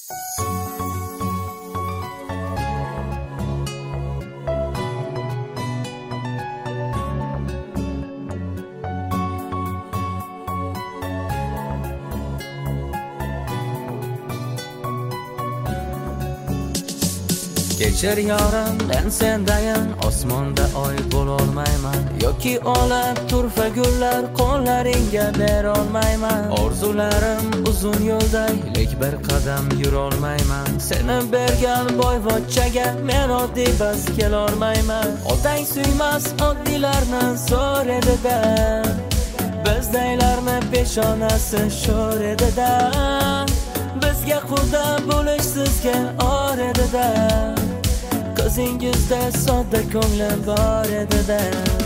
Kechir yorim, men sendayin, osmonda oy bo'lolmayman. Yoki olib turfa gullar qo'llaringga berolmayman. Orzularim uzun yo'lday, lek bir qadam yurolmayman. Seni bergan boyvachchaga men oddiy bas kelolmayman. Otang suymas oddiylarni zo'r edi-da, bizdaylarni peshonasi sho'r edi-da. Bizga quda bo'lish sizga or edi-da, qizingizda sodda ko'nglim bor edi-da.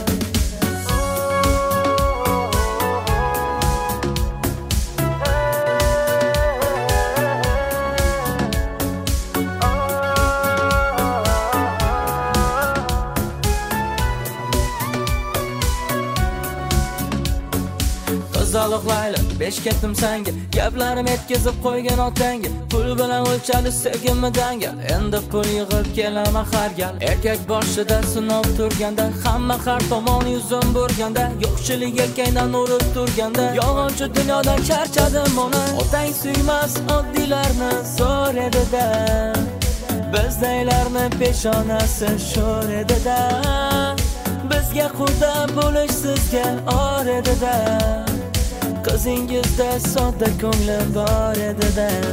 Qizaloqlayli besh ketdim senga, gaplarim etkizib qo'ygan otangga. Pul bilan o'lchadi sevgimni dangal, endi pul yig'ib kelaman har gal. Erkak boshida sinov turganda, hamma har tomon yuzim burganda, yo'qchilik yelkangdan urib turganda, yolg'onchi dunyodan charchadim ona. Otang suymas oddiylarni zo'r edi-da, bizdaylarni peshonasi sho'r edi-da. Bizga quda bo'lish sizga or edi-da, qizingizda sodda ko'nglim bor edi-da.